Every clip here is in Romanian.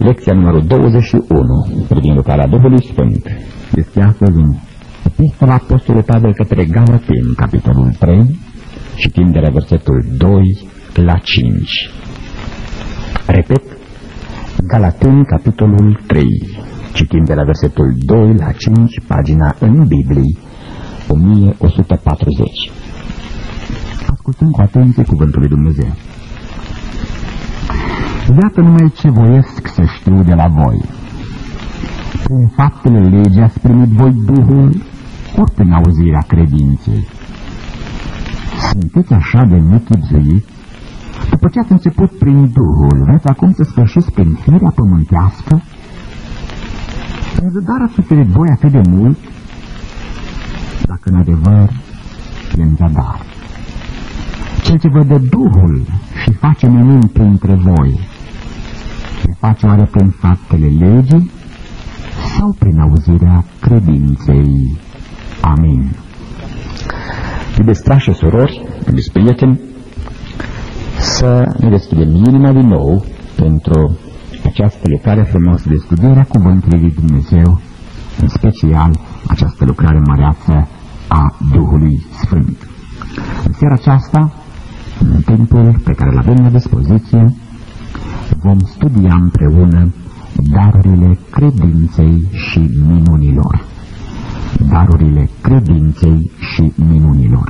Lecția numărul 21, privind lucrarea Duhului Sfânt, este astăzi în Epistola Apostolului Pavel către Galateni, capitolul 3, citim de la versetul 2 la 5. Repet, Galateni, capitolul 3, citim de la versetul 2 la 5, pagina în Biblie 1140. Ascultăm cu atenție cuvântul lui Dumnezeu. Iată numai ce voiesc să știu de la voi. Prin faptele legii ați primit voi Duhul, ori prin auzirea credinței. Sunteți așa de nechibzuiți? După ce ați început prin Duhul, vreți acum să sfârșiți prin firea pământească? În zadar ați suferit voi atât de mult, dacă în adevăr e în zadar. Cel ce vă dă Duhul și face minuni printre voi, le face oare prin faptele legii sau prin auzirea credinței? Amin. Iubiți frați și surori, iubiți prieteni, să ne deschidem inima din nou pentru această lucrare frumoasă de studiere a Cuvântului lui Dumnezeu, în special această lucrare măreață a Duhului Sfânt. În seara aceasta, în timpul pe care îl avem la dispoziție, vom studia împreună darurile credinței și minunilor. Darurile credinței și minunilor.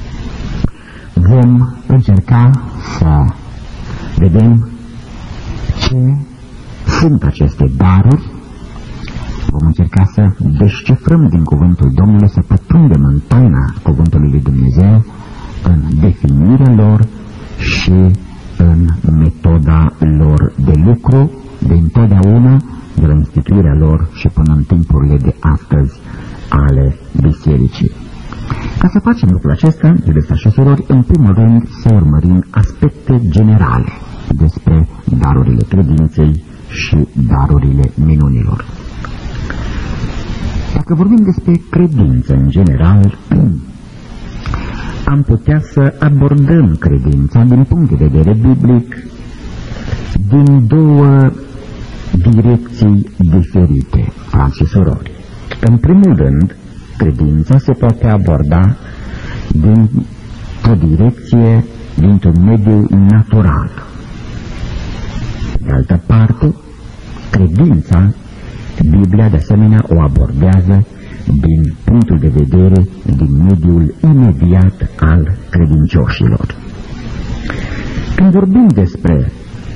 Vom încerca să vedem ce sunt aceste daruri. Vom încerca să descifrăm din cuvântul Domnului, să pătrundem în taina cuvântului lui Dumnezeu, în definirea lor și în metoda lor de lucru, de întotdeauna, de la instituirea lor și până în timpurile de astăzi ale bisericii. Ca să facem lucrul acesta, iubiți frați și surori, în primul rând să urmărim aspecte generale despre darurile credinței și darurile minunilor. Dacă vorbim despre credință în general, am putea să abordăm credința din punct de vedere biblic din două direcții diferite, frați și surori. În primul rând, credința se poate aborda dintr-o direcție, dintr-un mediu natural. De altă parte, credința, Biblia de asemenea o abordează din punctul de vedere din mediul imediat al credincioșilor. Când vorbim despre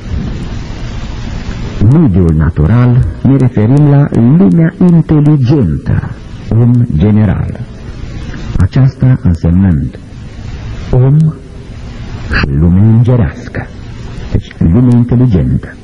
mediul natural, ne referim la lumea inteligentă, în general. Aceasta însemnând om și lumea îngerească, deci lumea inteligentă.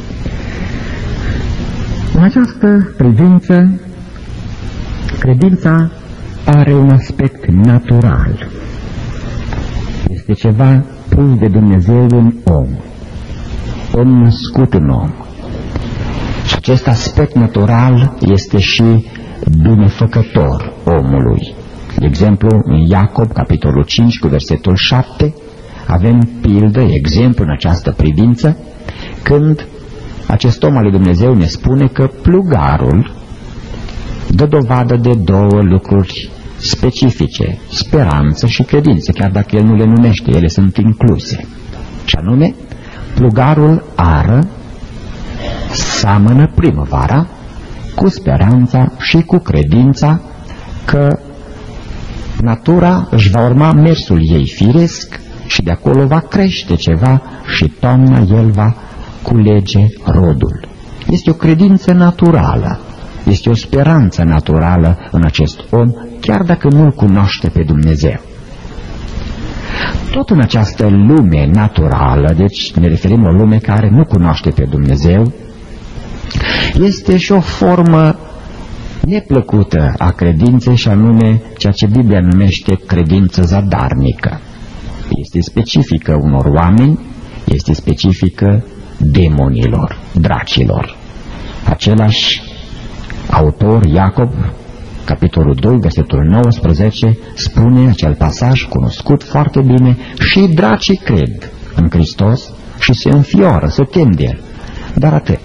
În această privință, credința are un aspect natural. Este ceva pus de Dumnezeu în om născut în om. Și acest aspect natural este și binefăcător omului. De exemplu, în Iacob, capitolul 5, cu versetul 7, avem pildă, exemplu în această privință, când acest om al lui Dumnezeu ne spune că plugarul dă dovadă de două lucruri specifice, speranță și credință, chiar dacă el nu le numește, ele sunt incluse. Și anume, plugarul ară seamănă primăvara cu speranța și cu credința că natura își va urma mersul ei firesc și de acolo va crește ceva și toamna el va culege rodul. Este o credință naturală, este o speranță naturală în acest om, chiar dacă nu-L cunoaște pe Dumnezeu. Tot în această lume naturală, deci ne referim la o lume care nu cunoaște pe Dumnezeu, este și o formă neplăcută a credinței, și anume ceea ce Biblia numește credință zadarnică. Este specifică unor oameni, este specifică demonilor, dracilor. Același autor, Iacob, capitolul 2, versetul 19, spune acel pasaj cunoscut foarte bine: și dracii cred în Hristos și se înfioară, se tem de El. Dar atât.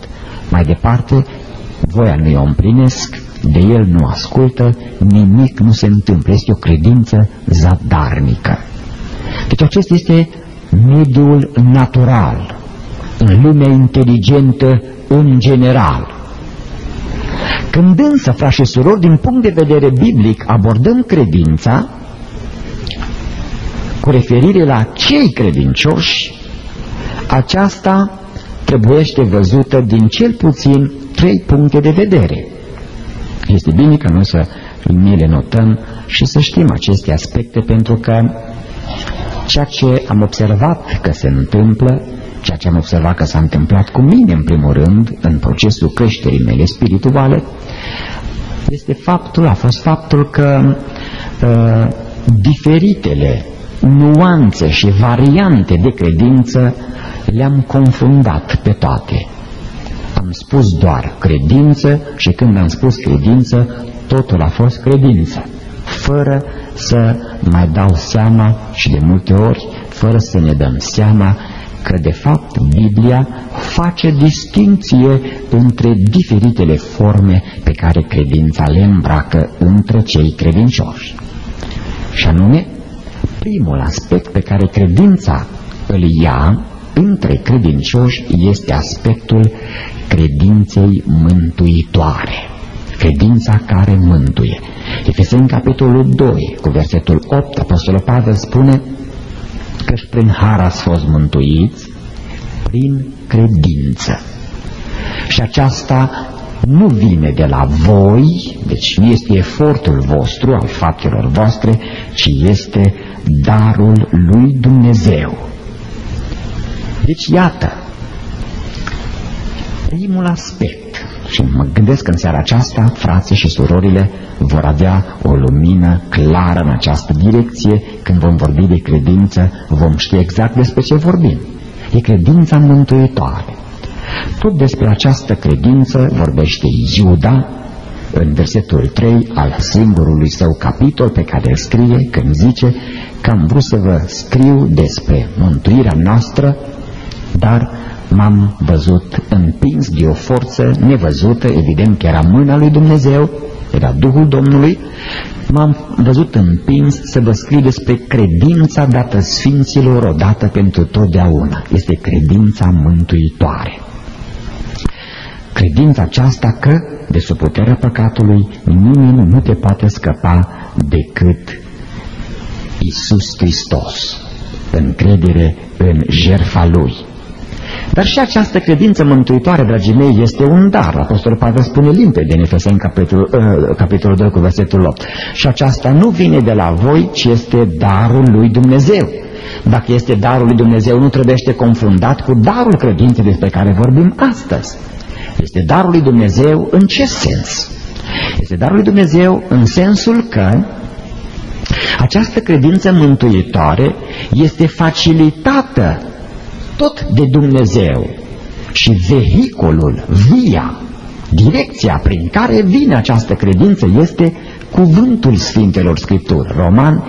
Mai departe, voia lui o împlinesc, de el nu ascultă, nimic nu se întâmplă. Este o credință zadarnică. Deci acesta este mediul natural, în lumea inteligentă în general. Când însă, frați și surori, din punct de vedere biblic, abordăm credința cu referire la cei credincioși, aceasta trebuiește văzută din cel puțin 3 puncte de vedere. Este bine că noi să ne le notăm și să știm aceste aspecte, pentru că ceea ce am observat că se întâmplă, ceea ce am observat că s-a întâmplat cu mine în primul rând, în procesul creșterii mele spirituale, a fost faptul că diferitele nuanțe și variante de credință le-am confundat pe toate. Am spus doar credință și când am spus credință, totul a fost credință, fără să mai dau seama și de multe ori, fără să ne dăm seama că de fapt Biblia face distinție între diferitele forme pe care credința le îmbracă între cei credincioși. Și anume, primul aspect pe care credința îl ia între credincioși este aspectul credinței mântuitoare. Credința care mântuie. Efeseni capitolul 2, cu versetul 8, Apostolul Pavel spune că prin har ați fost mântuiți prin credință. Și aceasta nu vine de la voi, deci nu este efortul vostru, al faptelor voastre, ci este darul lui Dumnezeu. Deci iată, primul aspect, și mă gândesc că în seara aceasta frații și surorile vor avea o lumină clară în această direcție. Când vom vorbi de credință, vom ști exact despre ce vorbim. E credința mântuitoare. Tot despre această credință vorbește Iuda în versetul 3 al singurului său capitol pe care îl scrie, când zice că am vrut să vă scriu despre mântuirea noastră, dar m-am văzut împins de o forță nevăzută, evident că era mâna lui Dumnezeu, era Duhul Domnului, m-am văzut împins să vă scriu despre credința dată Sfinților odată pentru totdeauna. Este credința mântuitoare. Credința aceasta că, de sub puterea păcatului, nimeni nu te poate scăpa decât Iisus Hristos, încredere în jertfa Lui. Dar și această credință mântuitoare, dragii mei, este un dar. Apostolul Pavel spune limpede în Efeseni capitolul 2 cu versetul 8. Și aceasta nu vine de la voi, ci este darul lui Dumnezeu. Dacă este darul lui Dumnezeu, nu trebuiește confundat cu darul credinței despre care vorbim astăzi. Este darul lui Dumnezeu în ce sens? Este darul lui Dumnezeu în sensul că această credință mântuitoare este facilitată tot de Dumnezeu și vehiculul, via, direcția prin care vine această credință este cuvântul Sfintelor Scripturi, Roman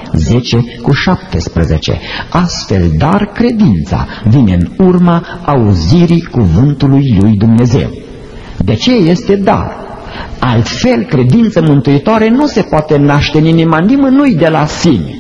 10:17. Astfel, dar credința vine în urma auzirii cuvântului lui Dumnezeu. De ce este dar? Altfel, credință mântuitoare nu se poate naște în inima nimănui de la sine.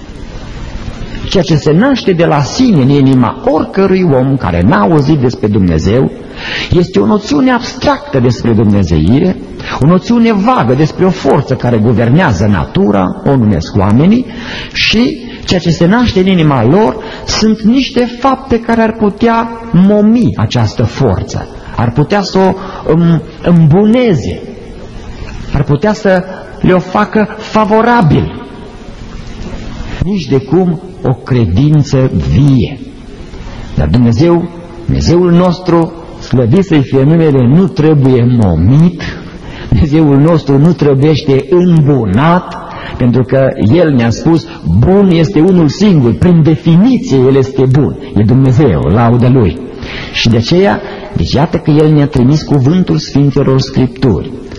Ceea ce se naște de la sine în inima oricărui om care n-a auzit despre Dumnezeu este o noțiune abstractă despre dumnezeire, o noțiune vagă despre o forță care guvernează natura, o numesc oamenii, și ceea ce se naște în inima lor sunt niște fapte care ar putea momi această forță, ar putea să o îmbuneze, ar putea să le o facă favorabil. Nici de cum o credință vie. Dar Dumnezeul nostru, slăvit să-i fie numele, nu trebuie momit, Dumnezeul nostru nu trebuiește îmbunat, pentru că El ne-a spus, bun este unul singur, prin definiție El este bun, e Dumnezeu, laudă Lui. Și de aceea, deci iată că El ne-a trimis cuvântul Sfintelor Scripturi,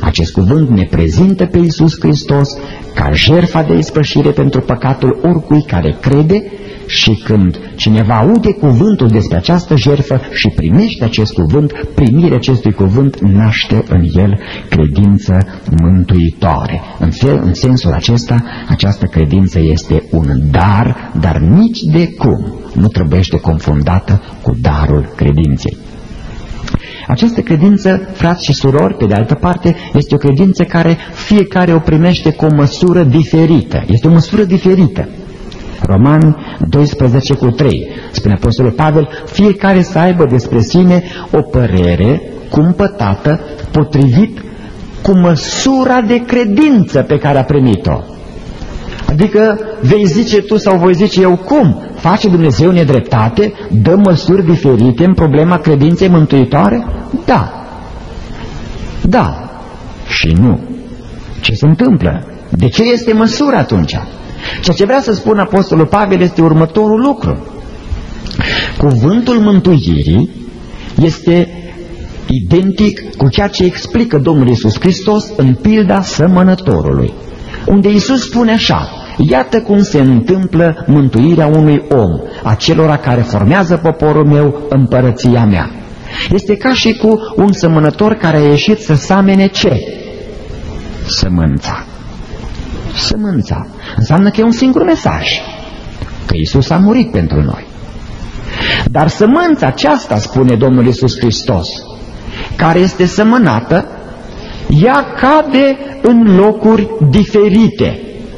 Acest cuvânt ne prezintă pe Iisus Hristos ca jertfa de ispășire pentru păcatul oricui care crede, și când cineva aude cuvântul despre această jertfă și primește acest cuvânt, primirea acestui cuvânt naște în el credință mântuitoare. În sensul acesta, această credință este un dar, dar nici de cum nu trebuiește confundată cu darul credinței. Această credință, frați și surori, pe de altă parte, este o credință care fiecare o primește cu o măsură diferită. Este o măsură diferită. Romani 12:3, spune Apostolul Pavel, fiecare să aibă despre sine o părere cumpătată, potrivit cu măsura de credință pe care a primit-o. Adică vei zice tu sau voi zice eu, cum? Face Dumnezeu nedreptate? Dă măsuri diferite în problema credinței mântuitoare? Da. Da. Și nu. Ce se întâmplă? De ce este măsura atunci? Ceea ce vrea să spună Apostolul Pavel este următorul lucru. Cuvântul mântuirii este identic cu ceea ce explică Domnul Iisus Hristos în pilda sămănătorului, unde Iisus spune așa: iată cum se întâmplă mântuirea unui om, acelora care formează poporul meu, împărăția mea. Este ca și cu un sămănător care a ieșit să samene ce? Sămânța. Sămânța. Înseamnă că e un singur mesaj, că Iisus a murit pentru noi. Dar sămânța aceasta, spune Domnul Iisus Hristos, care este sămânată, ea cade în locuri diferite.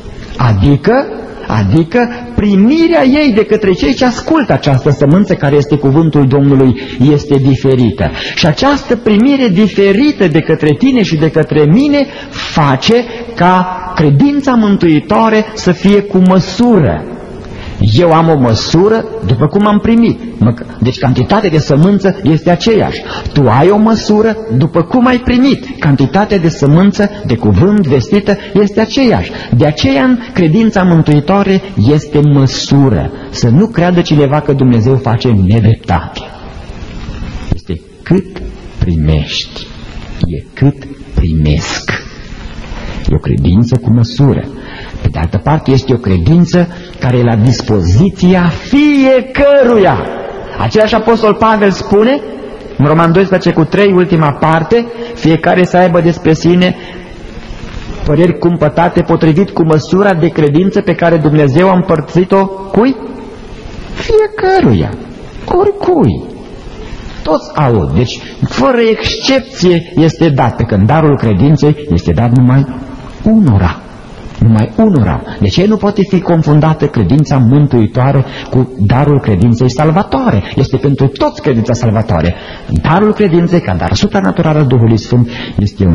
Adică primirea ei de către cei ce ascultă această sămânță, care este cuvântul Domnului, este diferită. Și această primire diferită de către tine și de către mine face ca credința mântuitoare să fie cu măsură. Eu am o măsură după cum am primit. Deci cantitatea de sămânță este aceeași. Tu ai o măsură după cum ai primit. Cantitatea de sămânță, de cuvânt vestită, este aceeași. De aceea în credința mântuitoare este măsură. Să nu creadă cineva că Dumnezeu face nedreptate. Este cât primești. E cât primesc. E o credință cu măsură. Pe de altă parte, este o credință care e la dispoziția fiecăruia. Același Apostol Pavel spune, în Roman 12:3, ultima parte, fiecare să aibă despre sine păreri cumpătate potrivit cu măsura de credință pe care Dumnezeu a împărțit-o cui? Fiecăruia. Oricui. Toți aud. Deci, fără excepție este dat, pe când darul credinței este dat numai unora. Numai unora. De ce nu poate fi confundată credința mântuitoare cu darul credinței salvatoare? Este pentru toți credința salvatoare. Darul credinței, ca dar supranatural al Duhului Sfânt, este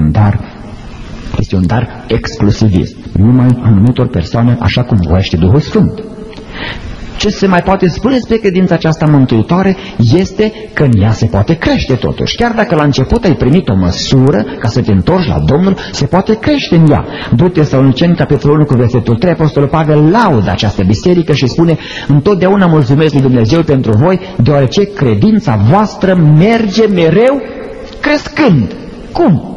un dar exclusivist. Numai anumitor persoane, așa cum voiește Duhul Sfânt. Ce se mai poate spune despre credința aceasta mântuitoare este că în ea se poate crește totuși. Chiar dacă la început ai primit o măsură ca să te întorci la Domnul, se poate crește în ea. 2 Tesaloniceni, capitolul 1, cu versetul 3, Apostolul Pavel laudă această biserică și spune: întotdeauna mulțumesc lui Dumnezeu pentru voi, deoarece credința voastră merge mereu crescând. Cum?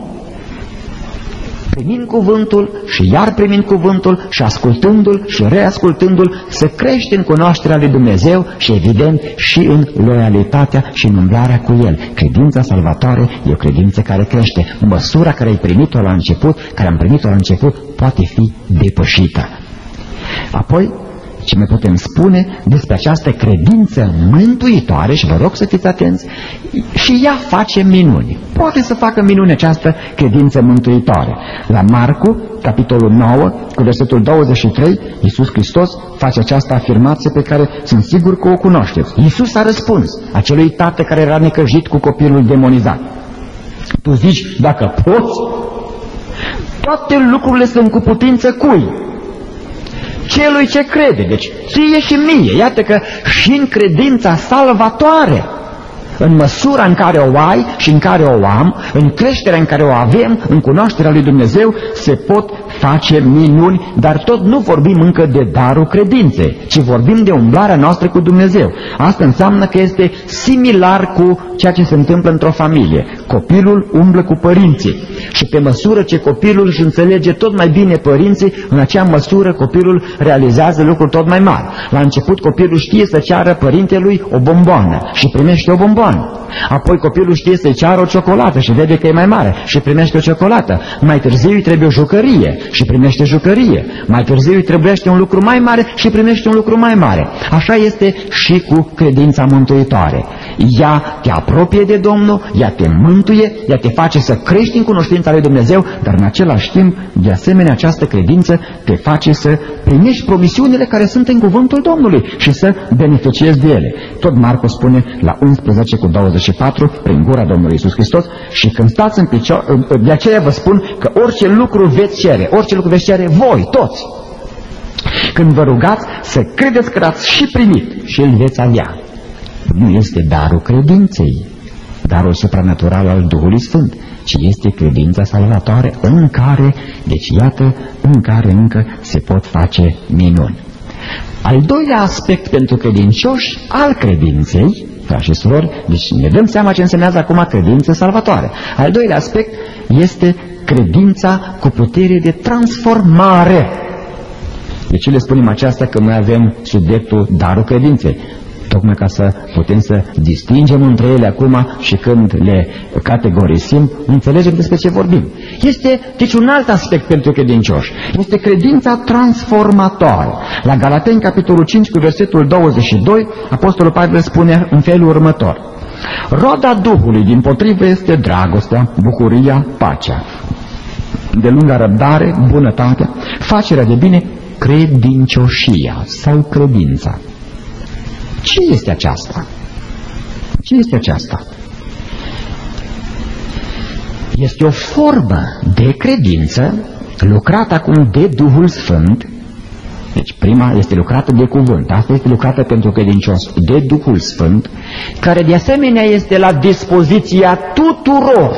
Primind cuvântul și iar primind cuvântul și ascultându-l și reascultându-l, să crește în cunoașterea lui Dumnezeu și evident și în loialitatea și în umblarea cu El. Credința salvatoare e o credință care crește. Măsura care ai primit-o la început, care am primit-o la început, poate fi depășită. Apoi, ce mai putem spune despre această credință mântuitoare, și vă rog să fiți atenți, și ea face minuni. Poate să facă minuni această credință mântuitoare. La Marcu, capitolul 9, cu versetul 23, Iisus Hristos face această afirmație pe care sunt sigur că o cunoașteți. Iisus a răspuns acelui tată care era necăjit cu copilul demonizat: tu zici, dacă poți, toate lucrurile sunt cu putință cui? Celui ce crede. Deci ție și mie. Iată că și în credința salvatoare, În măsura în care o ai și în care o am, în creșterea în care o avem, în cunoașterea lui Dumnezeu, se pot face minuni, dar tot nu vorbim încă de darul credinței, ci vorbim de umblarea noastră cu Dumnezeu. Asta înseamnă că este similar cu ceea ce se întâmplă într-o familie. Copilul umblă cu părinții și pe măsură ce copilul își înțelege tot mai bine părinții, în acea măsură copilul realizează lucruri tot mai mari. La început copilul știe să ceară părintelui o bomboană și primește o bomboană. Apoi copilul știe să-i ceară o ciocolată și vede că e mai mare și primește o ciocolată. Mai târziu îi trebuie o jucărie și primește jucărie. Mai târziu îi trebuiește un lucru mai mare și primește un lucru mai mare. Așa este și cu credința mântuitoare. Ea te apropie de Domnul, ea te mântuie, ea te face să crești în cunoștința lui Dumnezeu, dar în același timp, de asemenea, această credință te face să primești promisiunile care sunt în cuvântul Domnului și să beneficiezi de ele. Tot Marcu spune la 11:24 prin gura Domnului Iisus Hristos: și când stați în picior, de aceea vă spun că orice lucru veți cere, orice lucru veți cere voi, toți, când vă rugați, să credeți că ați și primit și îl veți avea. Nu este darul credinței, darul supranatural al Duhului Sfânt, ci este credința salvatoare în care, deci iată, în care încă se pot face minuni. Al doilea aspect pentru credincioși al credinței, frați și surori, deci ne dăm seama ce însemnează acum credință salvatoare. Al doilea aspect este credința cu putere de transformare. De ce le spunem aceasta? Că noi avem subiectul darul credinței. Tocmai ca să putem să distingem între ele acum și când le categorisim, înțelegem despre ce vorbim. Este, deci, un alt aspect pentru credincioși. Este credința transformatoare. La Galateni, capitolul 5, cu versetul 22, Apostolul Pavel spune în felul următor: roada Duhului, dimpotrivă, este dragostea, bucuria, pacea, de lungă răbdare, bunătatea, facerea de bine, credincioșia sau credința. Ce este aceasta? Ce este aceasta? Este o formă de credință lucrată acum de Duhul Sfânt. Deci prima este lucrată de cuvânt, asta este lucrată pentru credincios de Duhul Sfânt, care de asemenea este la dispoziția tuturor.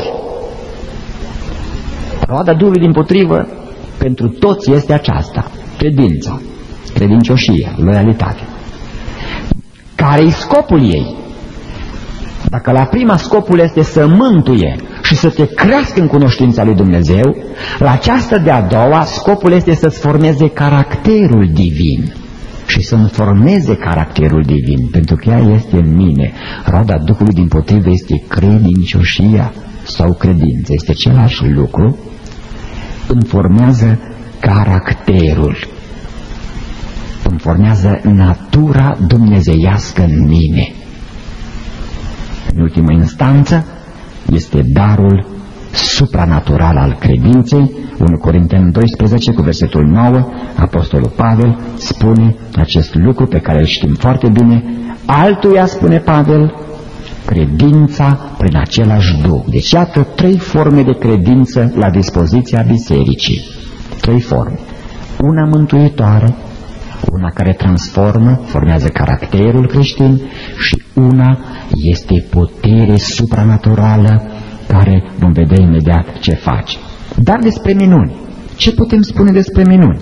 Roada Duhului dimpotrivă pentru toți este aceasta: credința, credincioșia, loialitatea. Care-i scopul ei? Dacă la prima scopul este să mântuie și să te crească în cunoștința lui Dumnezeu, la aceasta de-a doua scopul este să-ți formeze caracterul divin și să-mi formeze caracterul divin, pentru că ea este în mine. Roada Duhului dimpotrivă este credincioșia sau credință, este același lucru, îmi formează caracterul, îmi formează natura dumnezeiască în mine. În ultimă instanță este darul supranatural al credinței. 1 Corinteni 12 cu versetul 9, Apostolul Pavel spune acest lucru pe care îl știm foarte bine. Altuia, spune Pavel, credința prin același Duh. Deci iată trei forme de credință la dispoziția bisericii. Trei forme. Una mântuitoare, una care transformă, formează caracterul creștin, și una este putere supranaturală care vom vedea imediat ce face. Dar despre minuni, ce putem spune despre minuni?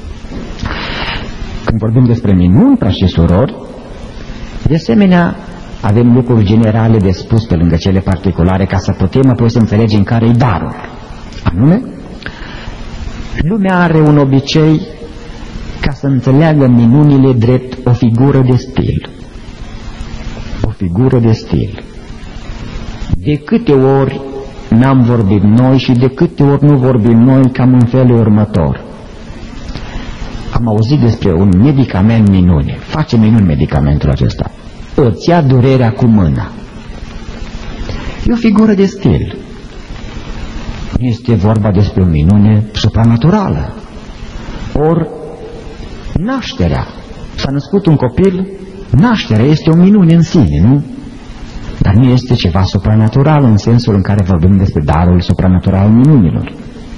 Când vorbim despre minuni, frați și surori, de asemenea avem lucruri generale de spus pe lângă cele particulare, ca să putem apoi să înțelegem care-i darul. Anume, lumea are un obicei ca să înțeleagă minunile drept o figură de stil. O figură de stil. De câte ori n-am vorbit noi și de câte ori nu vorbim noi, cam în felul următor. Am auzit despre un medicament minune. Face minuni medicamentul acesta. Îți ia durerea cu mâna. E o figură de stil. Nu este vorba despre o minune supranaturală. Ori nașterea. S-a născut un copil, nașterea este o minune în sine, nu? Dar nu este ceva supranatural în sensul în care vorbim despre darul supranatural al minunilor.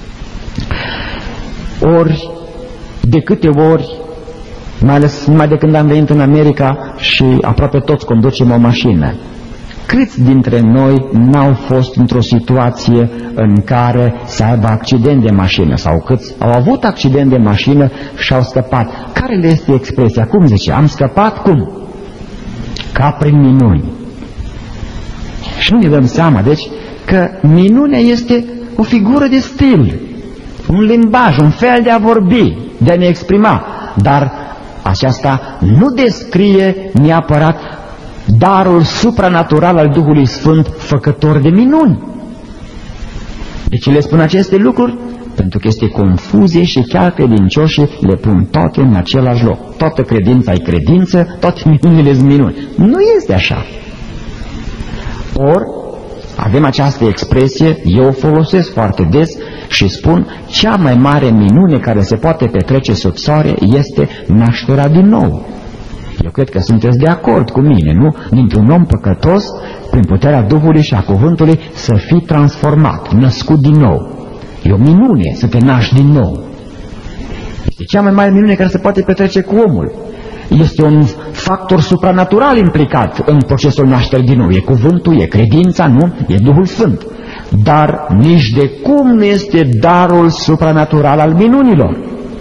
Ori, de câte ori, mai ales numai de când am venit în America și aproape toți conducem o mașină, Câți dintre noi n-au fost într-o situație în care să aibă accident de mașină sau câți au avut accident de mașină și au scăpat? Care le este expresia? Cum zice? Am scăpat cum? Ca prin minuni. Și nu ne dăm seama, deci, că minunea este o figură de stil, un limbaj, un fel de a vorbi, de a ne exprima, dar aceasta nu descrie neapărat darul supranatural al Duhului Sfânt, făcător de minuni. De ce le spun aceste lucruri? Pentru că este confuzie și chiar credincioșii le pun toate în același loc. Toată credința e credință, toate minunile sunt minuni. Nu este așa. Ori avem această expresie, eu o folosesc foarte des și spun, cea mai mare minune care se poate petrece sub soare este nașterea din nou. Eu cred că sunteți de acord cu mine, nu? Dintr-un om păcătos, prin puterea Duhului și a cuvântului, să fii transformat, născut din nou. E o minune să te naști din nou. Este cea mai mare minune care se poate petrece cu omul. Este un factor supranatural implicat în procesul nașterii din nou. E cuvântul, e credința, nu? E Duhul Sfânt. Dar nici de cum nu este darul supranatural al minunilor.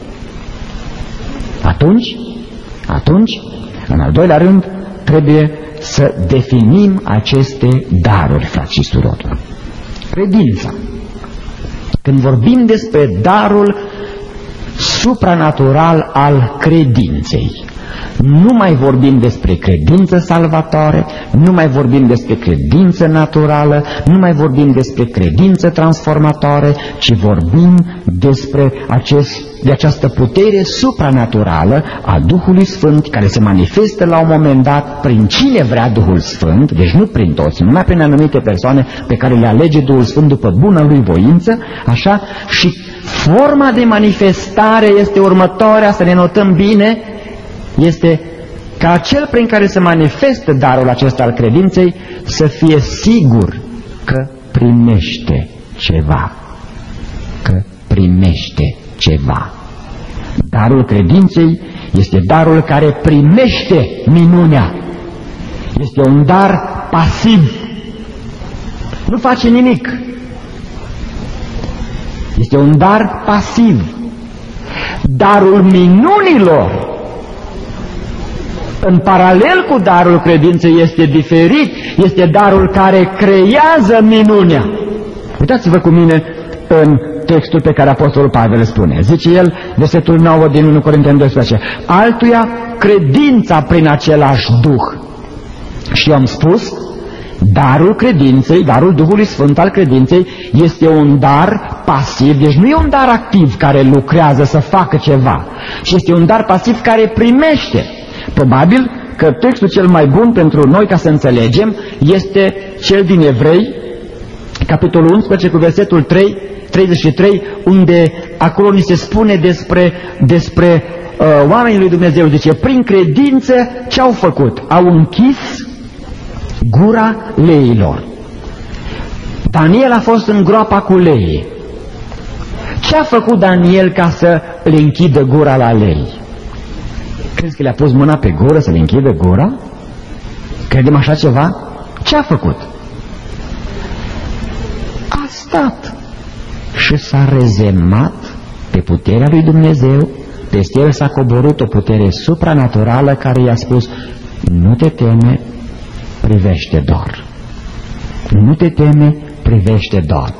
Atunci, în al doilea rând, trebuie să definim aceste daruri, frați și surori. Credința. Când vorbim despre darul supranatural al credinței, nu mai vorbim despre credință salvatoare, nu mai vorbim despre credință naturală, nu mai vorbim despre credință transformatoare, ci vorbim despre această putere supranaturală a Duhului Sfânt, care se manifestă la un moment dat prin cine vrea Duhul Sfânt, deci nu prin toți, numai prin anumite persoane pe care le alege Duhul Sfânt după bună lui voință, așa, și forma de manifestare este următoarea, să ne notăm bine, este ca cel prin care se manifestă darul acesta al credinței să fie sigur că primește ceva. Că primește ceva. Darul credinței este darul care primește minunea. Este un dar pasiv. Nu face nimic. Este un dar pasiv. Darul minunilor, în paralel cu darul credinței, este diferit, este darul care creează minunea. Uitați-vă cu mine în textul pe care Apostolul Pavel spune. Zice el, versetul 9 din 1 Corinteni 12, altuia credința prin același Duh. Și eu am spus, darul credinței, darul Duhului Sfânt al credinței este un dar pasiv, deci nu e un dar activ care lucrează să facă ceva, ci este un dar pasiv care primește. Probabil că textul cel mai bun pentru noi ca să înțelegem este cel din Evrei, capitolul 11 cu versetul 33, unde acolo ni se spune despre oamenii lui Dumnezeu. Zice, prin credință ce au făcut? Au închis gura leilor. Daniel a fost în groapa cu leii. Ce a făcut Daniel ca să le închidă gura la lei? Crezi că le-a pus mâna pe gură să le închidă gura? Credem așa ceva? Ce a făcut? A stat și s-a rezemat pe puterea lui Dumnezeu. Peste el s-a coborât o putere supranaturală care i-a spus, nu te teme, privește doar. Nu te teme, privește doar.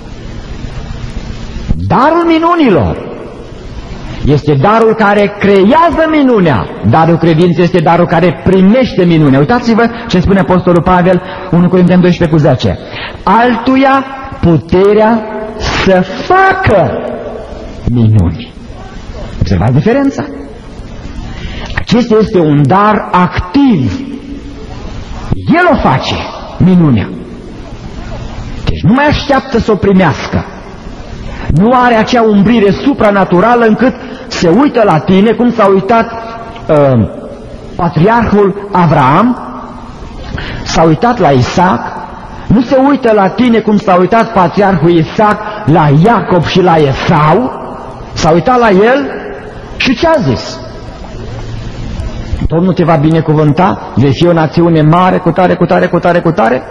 Darul minunilor este darul care creează minunea. Darul credinței este darul care primește minunea. Uitați-vă ce spune Apostolul Pavel, 1 Corinteni 12 cu 10. Altuia puterea să facă minuni. Observați diferența? Acesta este un dar activ. El o face, minunea. Deci nu mai așteaptă să o primească. Nu are acea umbrire supranaturală încât se uită la tine, cum s-a uitat patriarhul Avraam, s-a uitat la Isaac, nu se uită la tine cum s-a uitat patriarhul Isaac la Iacob și la Esau, s-a uitat la el și ce a zis? Domnul te va binecuvânta, vei fi o națiune mare, cu tare, cu tare, cu tare, cu tare.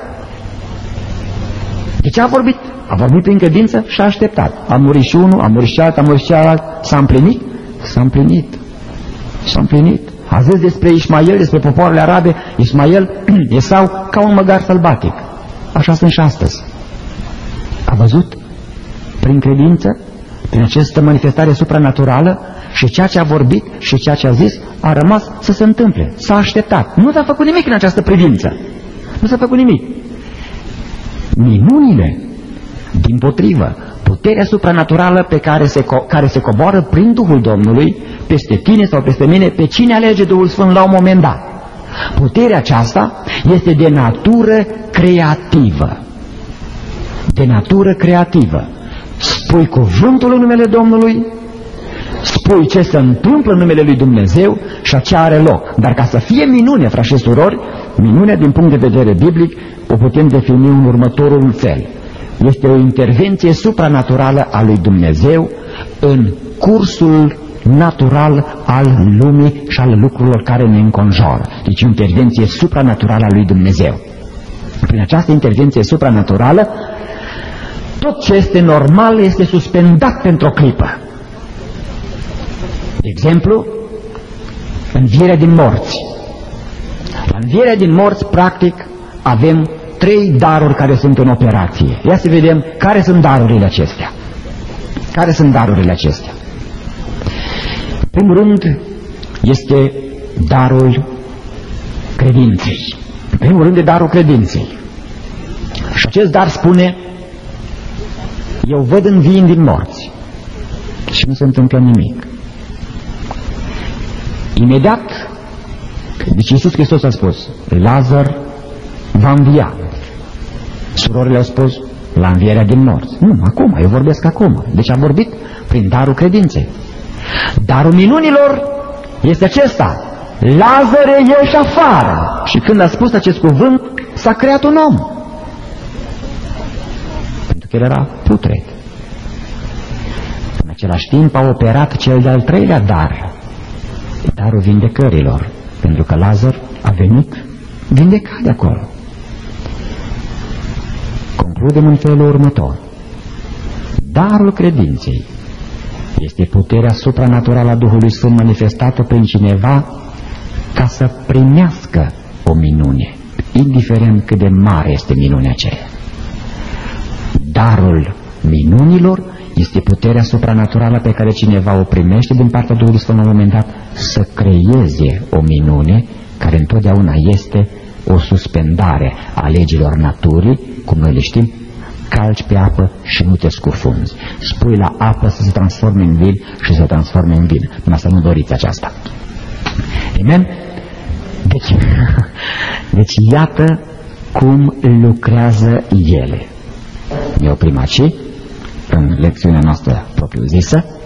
De ce a vorbit? A vorbit prin credință și a așteptat. A murit și unul, a murit și altul, a murit și celălalt. S-a împlinit? S-a împlinit. S-a împlinit. A zis despre Ismael, despre popoarele arabe, Ismael, Esau, ca un măgar sălbatic. Așa sunt și astăzi. A văzut? Prin credință, prin această manifestare supranaturală, și ceea ce a vorbit și ceea ce a zis a rămas să se întâmple. S-a așteptat. Nu s-a făcut nimic în această privință. Nu s-a făcut nimic. Minunile, dimpotrivă, puterea supranaturală pe care se coboară prin Duhul Domnului peste tine sau peste mine, pe cine alege Duhul Sfânt la un moment dat. Puterea aceasta este de natură creativă. De natură creativă. Spui cuvântul în numele Domnului, spui ce se întâmplă în numele lui Dumnezeu și aceea are loc. Dar ca să fie minune, frați și surori, minunea din punct de vedere biblic o putem defini în următorul fel. Este o intervenție supranaturală a lui Dumnezeu în cursul natural al lumii și al lucrurilor care ne înconjoară. Deci o intervenție supranaturală a lui Dumnezeu. Prin această intervenție supranaturală, tot ce este normal este suspendat pentru o clipă. De exemplu, învierea din morți. La învierea din morți, practic, avem 3 daruri care sunt în operație. Ia să vedem care sunt darurile acestea. Care sunt darurile acestea? În primul rând, este darul credinței. În primul rând, e darul credinței. Și acest dar spune: eu văd înviind din morți. Și nu se întâmplă nimic. Imediat, deci Iisus Hristos a spus: Lazar va învia. Surorile au spus: la învierea din morți. Nu, acum, eu vorbesc acum. Deci a vorbit prin darul credinței. Darul minunilor este acesta: Lazare, ieși afară. Și când a spus acest cuvânt, s-a creat un om. Pentru că el era putred. În același timp a operat cel de-al 3-lea dar, darul vindecărilor, pentru că Lazar a venit vindecat de acolo. Concludem în felul următor: darul credinței este puterea supranaturală a Duhului Sfânt manifestată prin cineva ca să primească o minune, indiferent cât de mare este minunea aceea. Darul minunilor este puterea supranaturală pe care cineva o primește din partea Duhului Sfânt la un moment dat să creeze o minune care întotdeauna este o suspendare a legilor naturii, cum noi le știm. Calci pe apă și nu te scufunzi. Spui la apă să se transforme în vin și să se transforme în vin. Numai să nu doriți aceasta. Amen? Deci iată cum lucrează ele. Ne oprim aici, în lecțiunea noastră propriu-zisă.